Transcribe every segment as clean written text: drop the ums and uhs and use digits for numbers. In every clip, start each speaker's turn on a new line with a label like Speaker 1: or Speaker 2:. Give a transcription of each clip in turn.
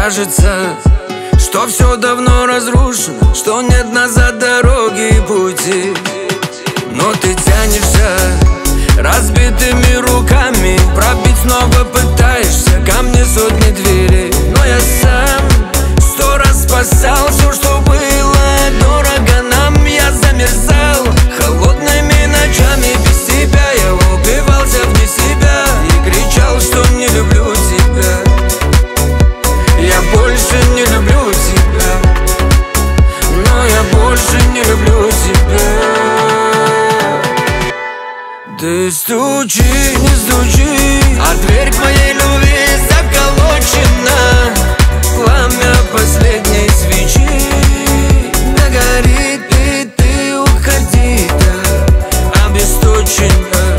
Speaker 1: кажется, что все давно разрушено, что нет назад дороги и пути. Но ты тянешься разбитыми руками, пробить снова пытаешься ко мне сотни дверей. Но я сам 100 раз спасал все, что было дорого нам. Я замерзал холодными ночами, без тебя я убивался вне себя и кричал, что не люблю тебя. Я больше не люблю тебя, но я больше не люблю тебя. Ты стучи, не стучи, а дверь к моей любви заколочена. Пламя последней свечи догорит, и ты уходи, да, обесточена.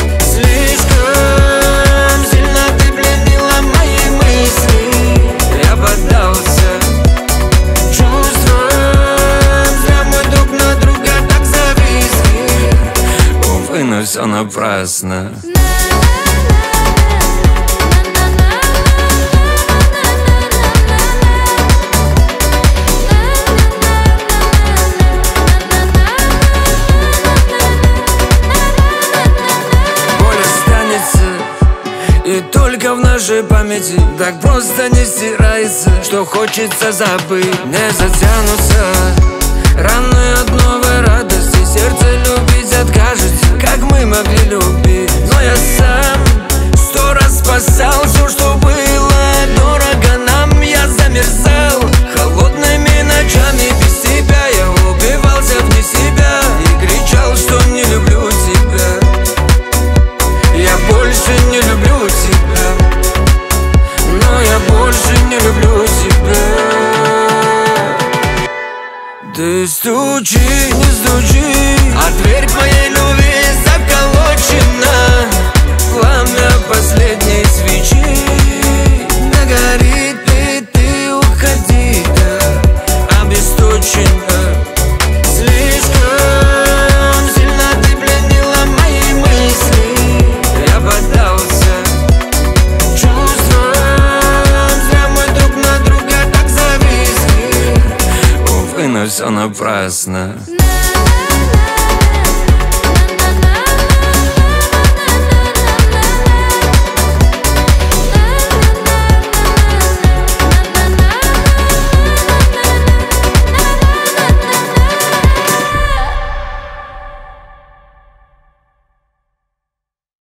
Speaker 1: Слишком сильно ты пленила мои мысли. Я поддался чувствам, зря мы друг на друга так зависли. Увы, но все напрасно. И только в нашей памяти так просто не стирается, что хочется забыть. Не затянутся раны от новой радости, сердце любить откажется, как мы могли любить. Но я сам 100 раз спасал все, что было дорого нам. Я замерзал холодными ночами, без тебя я убивался вне себя и кричал, что не люблю тебя. Я больше не люблю тебя, но я больше не люблю тебя. Ты стучи, не стучи, а дверь к моей любви заколочена. Пламя последней свечи догорит, и ты уходи, да, обесточена. Но все напрасно.